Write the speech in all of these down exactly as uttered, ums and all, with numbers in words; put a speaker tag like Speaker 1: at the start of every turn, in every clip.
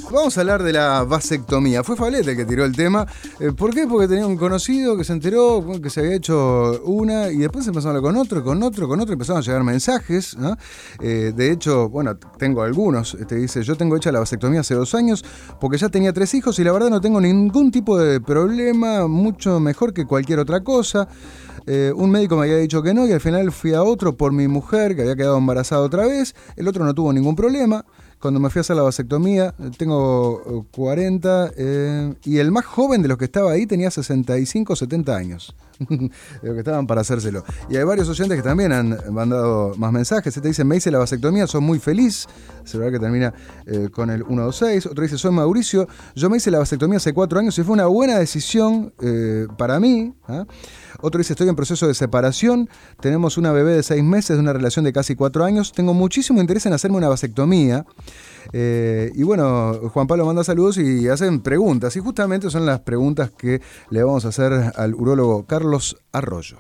Speaker 1: Vamos a hablar de la vasectomía. Fue Falete el que tiró el tema. Eh, ¿Por qué? Porque tenía un conocido que se enteró que se había hecho una y después empezó a hablar con otro, con otro, con otro. Empezaron a llegar mensajes, ¿no? Eh, de hecho, bueno, tengo algunos. Este dice, yo tengo hecha la vasectomía hace dos años porque ya tenía tres hijos y la verdad no tengo ningún tipo de problema, mucho mejor que cualquier otra cosa. Eh, un médico me había dicho que no y al final fui a otro por mi mujer que había quedado embarazada otra vez. El otro no tuvo ningún problema. Cuando me fui a hacer la vasectomía, tengo cuarenta, eh, y el más joven de los que estaba ahí tenía sesenta y cinco, setenta años, de los que estaban para hacérselo. Y hay varios oyentes que también han mandado más mensajes. Este dice, me hice la vasectomía, soy muy feliz. Celular que termina eh, con el uno dos seis. Otro dice, soy Mauricio, yo me hice la vasectomía hace cuatro años y fue una buena decisión eh, para mí. ¿eh? Otro dice, estoy en proceso de separación, tenemos una bebé de seis meses de una relación de casi cuatro años, tengo muchísimo interés en hacerme una vasectomía. Eh, y bueno, Juan Pablo manda saludos y hacen preguntas, y justamente son las preguntas que le vamos a hacer al urólogo Carlos Arroyo.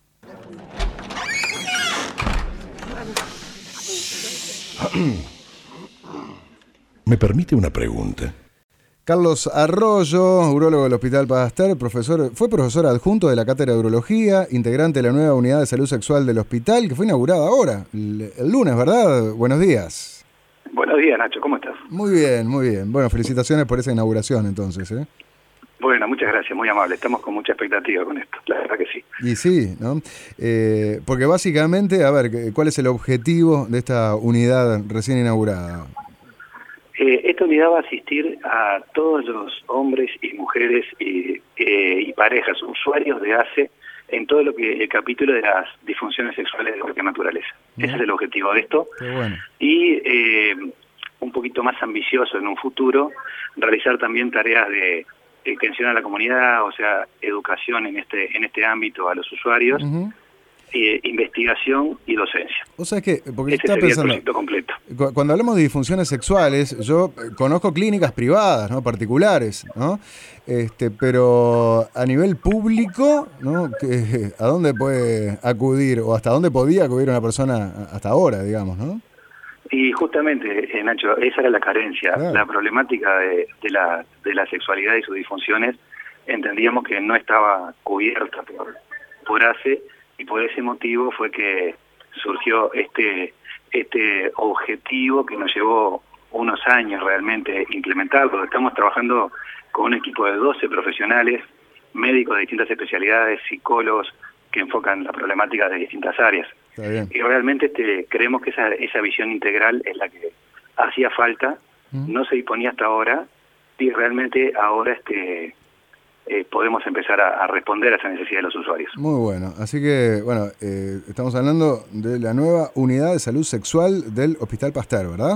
Speaker 2: ¿Me permite una pregunta?
Speaker 1: Carlos Arroyo, urólogo del Hospital Pasteur, profesor, fue profesor adjunto de la Cátedra de Urología, integrante de la nueva Unidad de Salud Sexual del hospital, que fue inaugurada ahora, el, el lunes, ¿verdad? Buenos días.
Speaker 3: Buenos días, Nacho, ¿cómo estás?
Speaker 1: Muy bien, muy bien. Bueno, felicitaciones por esa inauguración, entonces, ¿eh?
Speaker 3: Bueno, muchas gracias, muy amable. Estamos con mucha expectativa con esto, la verdad que sí.
Speaker 1: Y sí, ¿no? Eh, porque básicamente, a ver, ¿cuál es el objetivo de esta unidad recién inaugurada?
Speaker 3: Eh, esta unidad va a asistir a todos los hombres y mujeres y, eh, y parejas, usuarios de A C E en todo lo que el capítulo de las disfunciones sexuales de cualquier naturaleza. Bien. Ese es el objetivo de esto.
Speaker 1: Qué bueno.
Speaker 3: Y eh, un poquito más ambicioso en un futuro, realizar también tareas de extensión a la comunidad, o sea, educación en este en este ámbito a los usuarios. Uh-huh. Eh, investigación y docencia.
Speaker 1: O sea, es que, porque
Speaker 3: este
Speaker 1: estaba
Speaker 3: sería
Speaker 1: pensando,
Speaker 3: el proyecto completo.
Speaker 1: Cuando hablamos de disfunciones sexuales, yo conozco clínicas privadas, ¿no? Particulares, ¿no? Este, pero a nivel público, ¿no? ¿Qué, ¿A dónde puede acudir o hasta dónde podía acudir una persona hasta ahora, digamos, ¿no?
Speaker 3: Y justamente, eh, Nacho, esa era la carencia, claro. La problemática de, de, la, de la sexualidad y sus disfunciones, entendíamos que no estaba cubierta por, por A C E. Y por ese motivo fue que surgió este este objetivo que nos llevó unos años realmente implementarlo. Estamos trabajando con un equipo de doce profesionales, médicos de distintas especialidades, psicólogos que enfocan la problemática de distintas áreas.
Speaker 1: Está bien.
Speaker 3: Y realmente este, creemos que esa, esa visión integral es la que hacía falta, ¿Mm? No se disponía hasta ahora, y realmente ahora este Eh, podemos empezar a, a responder a esa necesidad de los usuarios.
Speaker 1: Muy bueno, así que, bueno, eh, estamos hablando de la nueva Unidad de Salud Sexual del Hospital Pasteur, ¿verdad?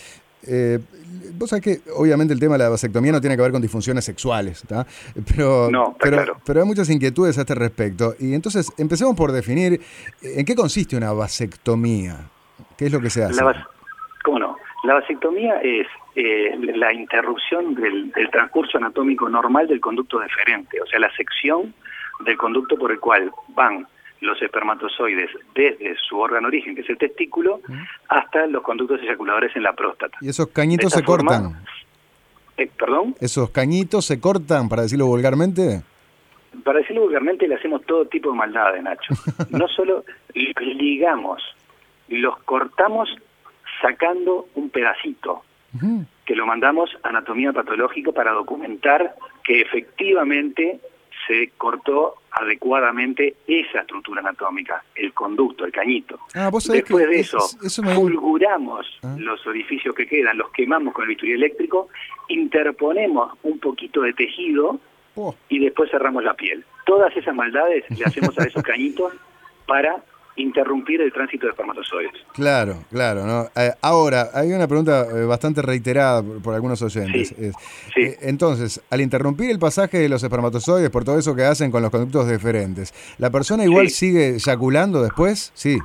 Speaker 1: Eh, vos sabés que, obviamente, el tema de la vasectomía no tiene que ver con disfunciones sexuales, ¿tá? Pero,
Speaker 3: no, está
Speaker 1: pero,
Speaker 3: claro.
Speaker 1: pero hay muchas inquietudes a este respecto. Y entonces, empecemos por definir en qué consiste una vasectomía. ¿Qué es lo que se hace?
Speaker 3: La vas- ¿Cómo no? La vasectomía es eh, la interrupción del, del transcurso anatómico normal del conducto deferente, o sea, la sección del conducto por el cual van los espermatozoides desde su órgano origen, que es el testículo, ¿Mm? hasta los conductos eyaculadores en la próstata.
Speaker 1: ¿Y esos cañitos se forma, cortan?
Speaker 3: Eh, ¿Perdón?
Speaker 1: ¿Esos cañitos se cortan, para decirlo vulgarmente?
Speaker 3: Para decirlo vulgarmente, le hacemos todo tipo de maldades, Nacho. No solo ligamos, los cortamos sacando un pedacito, uh-huh. que lo mandamos a anatomía patológica para documentar que efectivamente se cortó adecuadamente esa estructura anatómica, el conducto, el cañito.
Speaker 1: Ah, ¿vos sabés
Speaker 3: Después
Speaker 1: que
Speaker 3: de
Speaker 1: es,
Speaker 3: eso,
Speaker 1: eso me...
Speaker 3: fulguramos
Speaker 1: ¿Ah?
Speaker 3: los orificios que quedan, los quemamos con el bisturí eléctrico, interponemos un poquito de tejido oh. y después cerramos la piel. Todas esas maldades le hacemos a esos cañitos para interrumpir el tránsito de espermatozoides.
Speaker 1: Claro, claro, ¿no? Eh, ahora, hay una pregunta eh, bastante reiterada por, por algunos oyentes.
Speaker 3: Sí,
Speaker 1: es,
Speaker 3: sí.
Speaker 1: Eh, entonces, al interrumpir el pasaje de los espermatozoides por todo eso que hacen con los conductos deferentes, ¿la persona igual sí. sigue eyaculando después? Sí.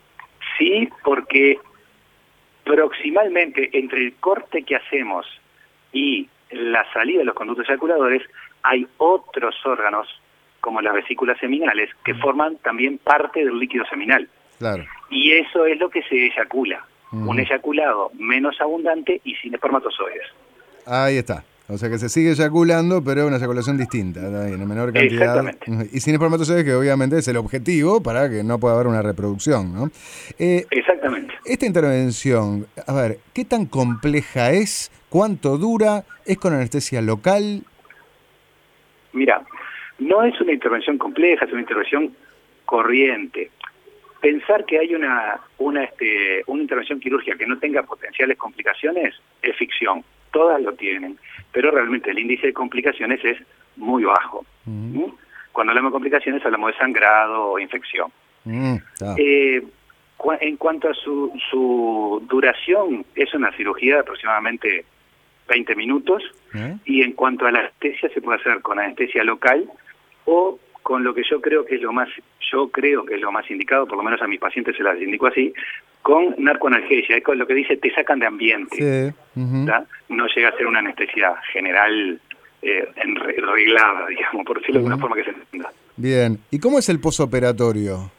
Speaker 3: Sí, porque proximalmente entre el corte que hacemos y la salida de los conductos eyaculadores hay otros órganos como las vesículas seminales, que forman también parte del líquido seminal.
Speaker 1: Claro.
Speaker 3: Y eso es lo que se eyacula.
Speaker 1: Uh-huh.
Speaker 3: Un eyaculado menos abundante y sin espermatozoides.
Speaker 1: Ahí está. O sea que se sigue eyaculando, pero una eyaculación distinta, ¿no? En menor cantidad.
Speaker 3: Exactamente.
Speaker 1: Y sin espermatozoides, que obviamente es el objetivo para que no pueda haber una reproducción, ¿no? Eh,
Speaker 3: Exactamente.
Speaker 1: Esta intervención, a ver, ¿qué tan compleja es? ¿Cuánto dura? ¿Es con anestesia local?
Speaker 3: Mira, no es una intervención compleja, es una intervención corriente. Pensar que hay una, una, este, una intervención quirúrgica que no tenga potenciales complicaciones es ficción. Todas lo tienen, pero realmente el índice de complicaciones es muy bajo.
Speaker 1: Mm.
Speaker 3: ¿Mm? Cuando hablamos de complicaciones hablamos de sangrado o infección.
Speaker 1: Mm, ah.
Speaker 3: Eh, cu en cuanto a su, su duración, es una cirugía de aproximadamente veinte minutos, ¿Eh? Y en cuanto a la anestesia, se puede hacer con anestesia local o con lo que yo creo que es lo más, yo creo que es lo más indicado, por lo menos a mis pacientes se las indico así, con narcoanalgesia, es con lo que dice te sacan de ambiente.
Speaker 1: Sí. Uh-huh.
Speaker 3: No llega a ser una anestesia general eh, arreglada, digamos, por decirlo uh-huh. de alguna forma que se entienda.
Speaker 1: Bien, ¿y cómo es el posoperatorio?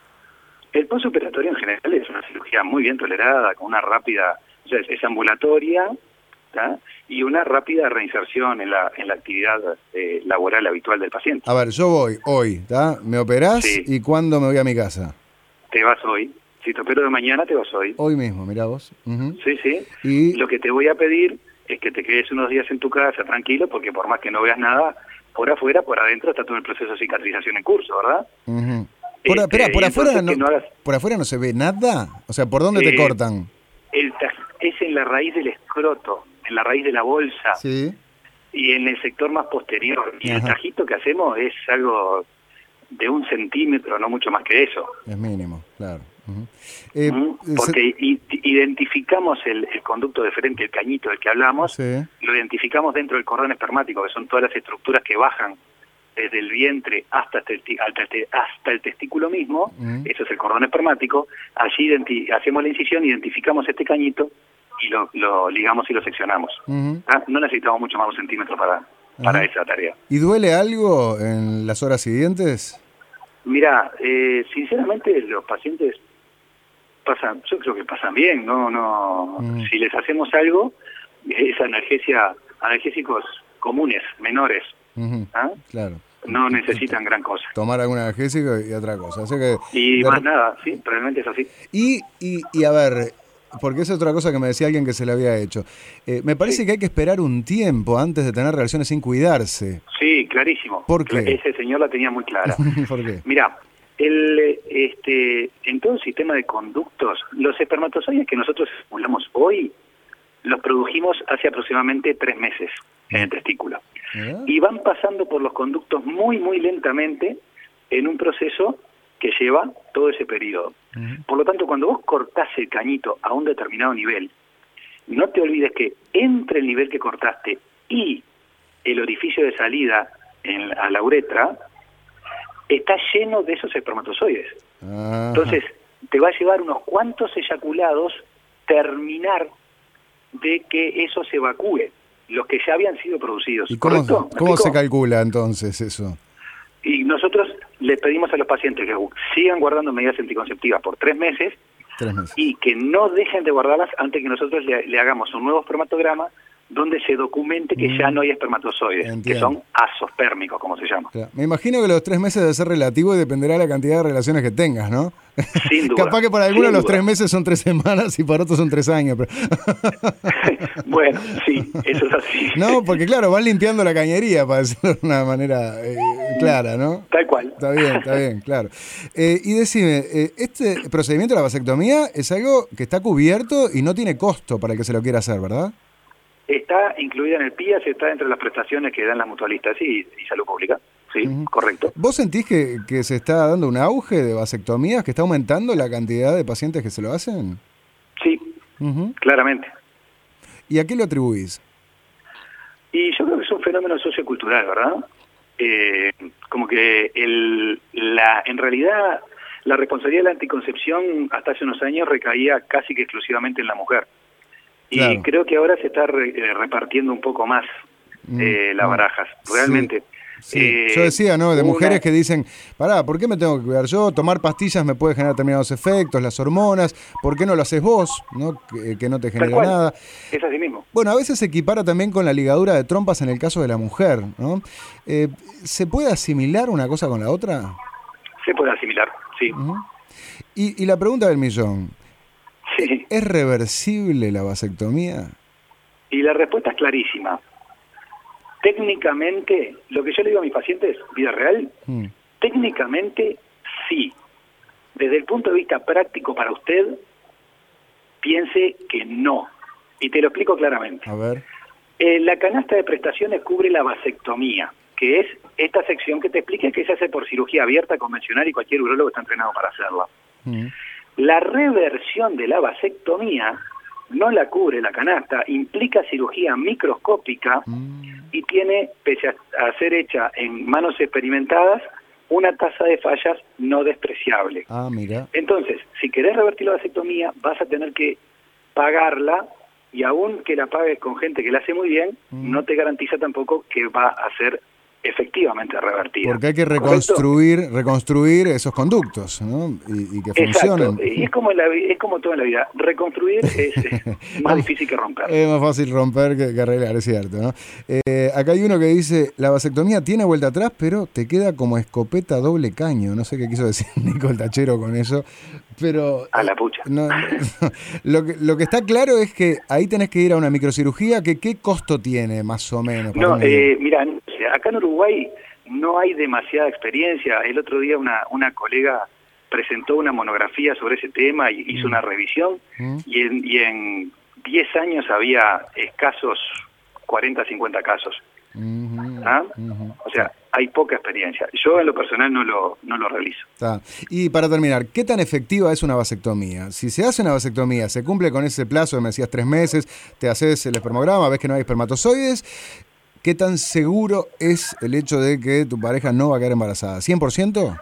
Speaker 3: El posoperatorio en general es una cirugía muy bien tolerada, con una rápida, o sea, es, es ambulatoria, ¿tá? Y una rápida reinserción en la en la actividad eh, laboral habitual del paciente.
Speaker 1: A ver, yo voy hoy, ¿tá? ¿Me operás?
Speaker 3: Sí.
Speaker 1: ¿Y cuándo me voy a mi casa?
Speaker 3: Te vas hoy. Si te opero de mañana, te vas hoy.
Speaker 1: Hoy mismo, mirá vos. Uh-huh.
Speaker 3: Sí, sí.
Speaker 1: Y
Speaker 3: lo que te voy a pedir es que te quedes unos días en tu casa tranquilo, porque por más que no veas nada, por afuera, por adentro está todo el proceso de cicatrización en curso, ¿verdad?
Speaker 1: Uh-huh. Por,
Speaker 3: este,
Speaker 1: espera, por afuera no,
Speaker 3: no hagas,
Speaker 1: por afuera no se ve nada. O sea, ¿por dónde
Speaker 3: eh,
Speaker 1: te cortan?
Speaker 3: El, es en la raíz del escroto, en la raíz de la bolsa.
Speaker 1: Sí.
Speaker 3: Y en el sector más posterior. Y
Speaker 1: Ajá.
Speaker 3: el tajito que hacemos es algo de un centímetro, no mucho más que eso.
Speaker 1: Es mínimo, claro. Uh-huh. eh,
Speaker 3: ¿Mm? Porque se... identificamos el, el conducto deferente, el cañito del que hablamos,
Speaker 1: sí.
Speaker 3: Lo identificamos dentro del cordón espermático, que son todas las estructuras que bajan desde el vientre hasta, testi hasta, hasta el testículo mismo, uh-huh. Eso es el cordón espermático. Allí hacemos la incisión, identificamos este cañito y lo, lo ligamos y lo seccionamos. Uh-huh. ¿Ah? No necesitamos mucho más de un centímetro para, uh-huh. para esa tarea.
Speaker 1: ¿Y duele algo en las horas siguientes?
Speaker 3: Mira, eh, sinceramente los pacientes pasan, yo creo que pasan bien, no, no. Uh-huh. Si les hacemos algo, es analgesia, analgésicos comunes, menores. Uh-huh. ¿Ah?
Speaker 1: Claro.
Speaker 3: No necesitan gran cosa.
Speaker 1: Tomar algún analgésico y otra cosa. O sea que
Speaker 3: y
Speaker 1: de...
Speaker 3: más nada, sí, realmente es así.
Speaker 1: Y, y, y a ver, porque es otra cosa que me decía alguien que se le había hecho. Eh, me parece sí. que hay que esperar un tiempo antes de tener relaciones sin cuidarse.
Speaker 3: Sí, clarísimo.
Speaker 1: ¿Por qué?
Speaker 3: Ese señor la tenía muy clara.
Speaker 1: ¿Por qué?
Speaker 3: Mira, el, este, en todo el sistema de conductos, los espermatozoides que nosotros estimulamos hoy, los produjimos hace aproximadamente tres meses en el testículo. ¿Eh? Y van pasando por los conductos muy, muy lentamente en un proceso que lleva todo ese periodo. Uh-huh. Por lo tanto, cuando vos cortás el cañito a un determinado nivel, no te olvides que entre el nivel que cortaste y el orificio de salida en, a la uretra, está lleno de esos espermatozoides. Uh-huh. Entonces, te va a llevar unos cuantos eyaculados terminar de que eso se evacúe, los que ya habían sido producidos.
Speaker 1: ¿Y cómo, ¿cómo se calcula entonces eso?
Speaker 3: Y nosotros les pedimos a los pacientes que sigan guardando medidas anticonceptivas por tres meses,
Speaker 1: tres meses.
Speaker 3: Y que no dejen de guardarlas antes que nosotros le, le hagamos un nuevo espermatograma donde se documente que mm. ya no hay espermatozoides, Entiendo. que son asopérmicos, como se llama.
Speaker 1: Claro. Me imagino que los tres meses debe ser relativo y dependerá de la cantidad de relaciones que tengas, ¿no?
Speaker 3: Sin duda.
Speaker 1: Capaz que para algunos los tres meses son tres semanas y para otros son tres años. Pero...
Speaker 3: bueno, sí, eso es así.
Speaker 1: No, porque claro, van limpiando la cañería, para decirlo de una manera eh, clara, ¿no?
Speaker 3: Tal cual.
Speaker 1: Está bien, está bien, claro. Eh, y decime, eh, ¿este procedimiento de la vasectomía es algo que está cubierto y no tiene costo para el que se lo quiera hacer, verdad?
Speaker 3: Está incluida en el P I A S, está entre las prestaciones que dan las mutualistas y, y salud pública. Sí, uh-huh. correcto.
Speaker 1: ¿Vos sentís que, que se está dando un auge de vasectomías, que está aumentando la cantidad de pacientes que se lo hacen?
Speaker 3: Sí, uh-huh. claramente.
Speaker 1: ¿Y a qué lo atribuís?
Speaker 3: Y yo creo que es un fenómeno sociocultural, ¿verdad? Eh, como que el, la, en realidad la responsabilidad de la anticoncepción hasta hace unos años recaía casi que exclusivamente en la mujer. Y claro. creo que ahora se está re, eh, repartiendo un poco más eh, las mm, barajas. Realmente,
Speaker 1: Sí,
Speaker 3: eh,
Speaker 1: yo decía, ¿no? De
Speaker 3: una...
Speaker 1: mujeres que dicen, pará, ¿por qué me tengo que cuidar yo? Tomar pastillas me puede generar determinados efectos, las hormonas, ¿por qué no lo haces vos? ¿No? Que, que no te genera nada.
Speaker 3: Es así mismo.
Speaker 1: Bueno, a veces se equipara también con la ligadura de trompas en el caso de la mujer, ¿no? Eh, ¿Se puede asimilar una cosa con la otra?
Speaker 3: Se puede asimilar, sí.
Speaker 1: Uh-huh. y, y la pregunta del millón,
Speaker 3: sí.
Speaker 1: ¿es reversible la vasectomía?
Speaker 3: Y la respuesta es clarísima. Técnicamente, lo que yo le digo a mis pacientes, vida real, mm. técnicamente sí. Desde el punto de vista práctico para usted, piense que no. Y te lo explico claramente.
Speaker 1: A ver.
Speaker 3: Eh, la canasta de prestaciones cubre la vasectomía, que es esta sección que te expliqué que se hace por cirugía abierta, convencional, y cualquier urólogo está entrenado para hacerla. Mm. La reversión de la vasectomía no la cubre la canasta, implica cirugía microscópica mm. y tiene, pese a, a ser hecha en manos experimentadas, una tasa de fallas no despreciable.
Speaker 1: Ah, mira.
Speaker 3: Entonces, si querés revertir la vasectomía, vas a tener que pagarla, y aún que la pagues con gente que la hace muy bien, mm. no te garantiza tampoco que va a ser efectivamente revertida.
Speaker 1: Porque hay que reconstruir ¿correcto? reconstruir esos conductos, ¿no? Y, y que funcionen.
Speaker 3: Exacto. Y es como, en la, es como todo en la vida. Reconstruir es, es más difícil que romper.
Speaker 1: Es más fácil romper que, que arreglar, es cierto, ¿no? Eh, acá hay uno que dice, la vasectomía tiene vuelta atrás, pero te queda como escopeta doble caño. No sé qué quiso decir Nico el Tachero con eso, pero...
Speaker 3: A la pucha.
Speaker 1: No, no, lo, que, lo que está claro es que ahí tenés que ir a una microcirugía. Que, ¿Qué costo tiene, más o menos?
Speaker 3: No, eh, mira, acá en Uruguay no hay demasiada experiencia. El otro día una, una colega presentó una monografía sobre ese tema y hizo mm. una revisión mm. y, en, y en diez años había escasos cuarenta, cincuenta casos. Mm-hmm. ¿Ah? Mm-hmm. O sea, hay poca experiencia. Yo en lo personal no lo, no lo realizo.
Speaker 1: Está. Y para terminar, ¿qué tan efectiva es una vasectomía? Si se hace una vasectomía, se cumple con ese plazo, me decías tres meses, te haces el espermograma, ves que no hay espermatozoides, ¿qué tan seguro es el hecho de que tu pareja no va a quedar embarazada? ¿cien por ciento?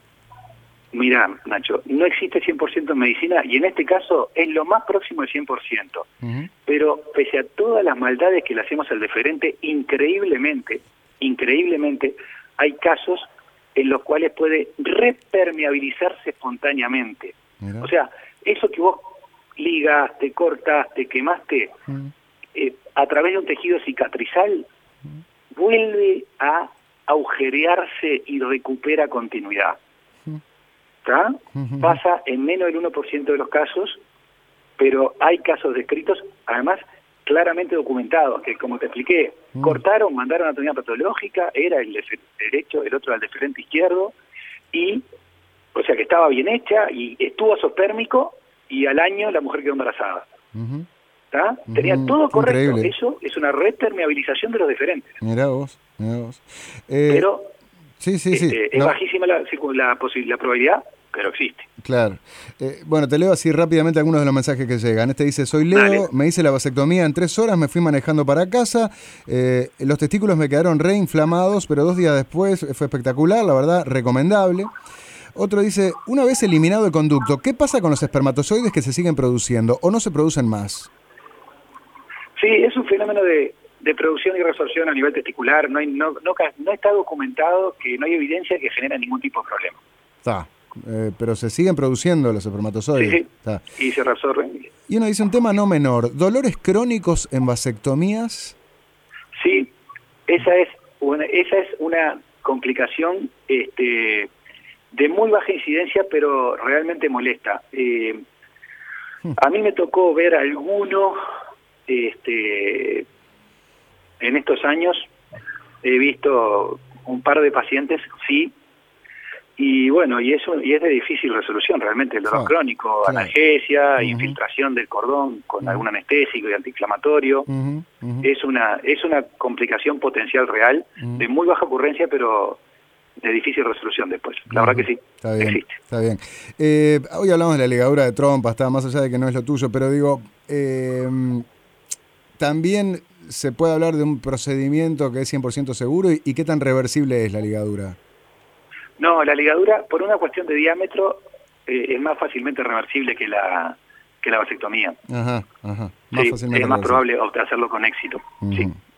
Speaker 3: Mira, Nacho, no existe cien por ciento en medicina y en este caso es lo más próximo del cien por ciento. Uh-huh. Pero pese a todas las maldades que le hacemos al deferente, increíblemente, increíblemente, hay casos en los cuales puede repermeabilizarse espontáneamente. Mira. O sea, eso que vos ligaste, cortaste, quemaste, uh-huh. eh, a través de un tejido cicatrizal, uh-huh. vuelve a agujerearse y recupera continuidad. ¿Está? Uh-huh. Pasa en menos del uno por ciento de los casos, pero hay casos descritos, además claramente documentados, que como te expliqué, uh-huh. cortaron, mandaron anatomía patológica, era el derecho, el otro era el deferente izquierdo, y, o sea que estaba bien hecha, y estuvo asopérmico, y al año la mujer quedó embarazada. Uh-huh. ¿Está? Uh-huh. Tenía todo correcto. Increíble. Eso es una repermeabilización de los deferentes.
Speaker 1: Mirá vos, mirá vos. Eh...
Speaker 3: Pero...
Speaker 1: Sí, sí, sí.
Speaker 3: Eh, es no. bajísima la, la, la probabilidad, pero existe.
Speaker 1: Claro. Eh, bueno, te leo así rápidamente algunos de los mensajes que llegan. Este dice, soy Leo, Dale. me hice la vasectomía en tres horas, me fui manejando para casa, eh, los testículos me quedaron reinflamados, pero dos días después fue espectacular, la verdad, recomendable. Otro dice, una vez eliminado el conducto, ¿qué pasa con los espermatozoides que se siguen produciendo o no se producen más?
Speaker 3: Sí, es un fenómeno de... de producción y resorción a nivel testicular, no, hay, no, no, no está documentado que no hay evidencia que genera ningún tipo de problema.
Speaker 1: Está, eh, pero se siguen produciendo los espermatozoides.
Speaker 3: Sí, sí. Está. Y se resorben.
Speaker 1: Y uno dice un tema no menor, ¿dolores crónicos en vasectomías?
Speaker 3: Sí, esa es una, esa es una complicación este, de muy baja incidencia, pero realmente molesta. Eh, hmm. A mí me tocó ver alguno... este en estos años he visto un par de pacientes, sí, y bueno, y eso y es de difícil resolución realmente, el dolor oh, crónico, sí. analgesia, uh-huh. infiltración del cordón con uh-huh. algún anestésico y antiinflamatorio, uh-huh. Uh-huh. es una es una complicación potencial real, uh-huh. de muy baja ocurrencia, pero de difícil resolución después. La uh-huh. verdad que sí,
Speaker 1: está bien,
Speaker 3: existe.
Speaker 1: Está bien. Eh, hoy hablamos de la ligadura de trompa, está más allá de que no es lo tuyo, pero digo, eh, también... ¿se puede hablar de un procedimiento que es cien por ciento seguro? ¿Y, y qué tan reversible es la ligadura?
Speaker 3: No, la ligadura, por una cuestión de diámetro, eh, es más fácilmente reversible que la que la vasectomía.
Speaker 1: Ajá, ajá. Más
Speaker 3: sí,
Speaker 1: fácilmente
Speaker 3: es más
Speaker 1: reversible.
Speaker 3: probable hacerlo con éxito. Uh-huh. Sí.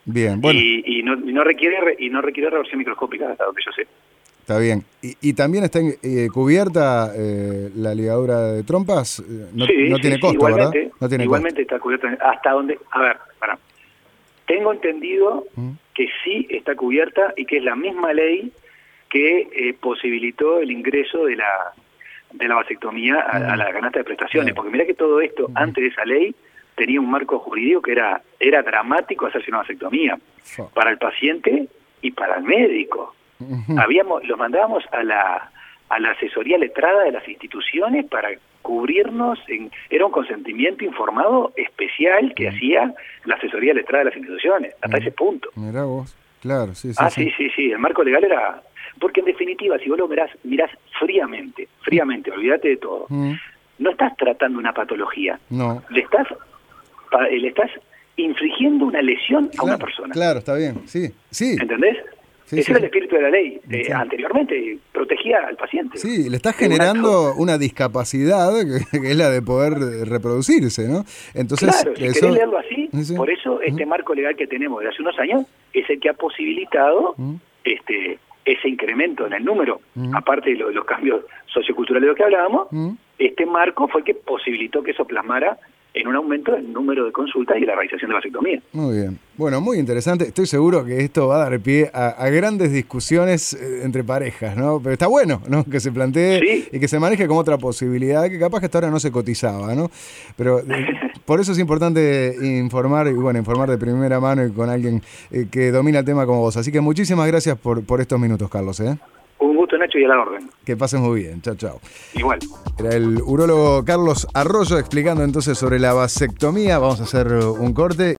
Speaker 1: Bien, bueno.
Speaker 3: Y, y, no, y, no requiere, y no requiere reversión microscópica, hasta donde yo sé.
Speaker 1: Está bien. ¿Y, y también está eh, cubierta eh, la ligadura de trompas? No,
Speaker 3: sí,
Speaker 1: no
Speaker 3: sí,
Speaker 1: tiene
Speaker 3: sí,
Speaker 1: costo,
Speaker 3: igualmente,
Speaker 1: ¿verdad? No tiene
Speaker 3: igualmente
Speaker 1: costo.
Speaker 3: Está cubierta. Hasta donde... A ver, para. Tengo entendido
Speaker 1: ¿Mm?
Speaker 3: que sí está cubierta y que es la misma ley que eh, posibilitó el ingreso de la de la vasectomía a,
Speaker 1: ¿Mm?
Speaker 3: a la canasta de prestaciones.
Speaker 1: ¿Mm?
Speaker 3: Porque mira que todo esto,
Speaker 1: ¿Mm?
Speaker 3: antes de esa ley, tenía un marco jurídico que era, era dramático hacerse una vasectomía.
Speaker 1: Fo.
Speaker 3: Para el paciente y para el médico.
Speaker 1: Uh-huh.
Speaker 3: Habíamos, los mandábamos a la a la asesoría letrada de las instituciones para cubrirnos, en, era un consentimiento informado especial que
Speaker 1: uh-huh.
Speaker 3: hacía la asesoría letrada de las instituciones, hasta
Speaker 1: uh-huh.
Speaker 3: ese punto.
Speaker 1: Mirá vos, claro, sí, sí.
Speaker 3: Ah,
Speaker 1: sí,
Speaker 3: sí, sí, sí, el marco legal era... Porque en definitiva, si vos lo mirás, mirás fríamente, fríamente, olvídate de todo,
Speaker 1: uh-huh.
Speaker 3: no estás tratando una patología,
Speaker 1: no.
Speaker 3: le estás, le estás infligiendo una lesión
Speaker 1: claro,
Speaker 3: a una persona.
Speaker 1: Claro, está bien, sí, sí.
Speaker 3: ¿Entendés?
Speaker 1: Sí,
Speaker 3: Ese
Speaker 1: sí.
Speaker 3: era el espíritu de la ley. Eh,
Speaker 1: sí.
Speaker 3: Anteriormente protegía al paciente.
Speaker 1: Sí, le estás generando
Speaker 3: una,
Speaker 1: una discapacidad que, que es la de poder reproducirse, ¿no? Entonces,
Speaker 3: claro, si
Speaker 1: eso...
Speaker 3: querés leerlo así,
Speaker 1: sí.
Speaker 3: por eso este uh-huh. marco legal que tenemos de hace unos años es el que ha posibilitado uh-huh. este ese incremento en el número, uh-huh. aparte de lo, los cambios socioculturales de los que hablábamos, uh-huh. este marco fue el que posibilitó que eso plasmara en un aumento del número de consultas y la realización de vasectomía.
Speaker 1: Muy bien. Bueno, muy interesante. Estoy seguro que esto va a dar pie a, a grandes discusiones eh, entre parejas, ¿no? Pero está bueno, ¿no? Que se plantee
Speaker 3: sí.
Speaker 1: y que se maneje como otra posibilidad, que capaz que hasta ahora no se cotizaba, ¿no? Pero eh, por eso es importante informar, y bueno, informar de primera mano y con alguien eh, que domina el tema como vos. Así que muchísimas gracias por, por estos minutos, Carlos, ¿eh?
Speaker 3: Un gusto, Nacho, y a la orden.
Speaker 1: Que pasen muy bien. Chao, chao.
Speaker 3: Igual.
Speaker 1: Era el urólogo Carlos Arroyo explicando entonces sobre la vasectomía. Vamos a hacer un corte.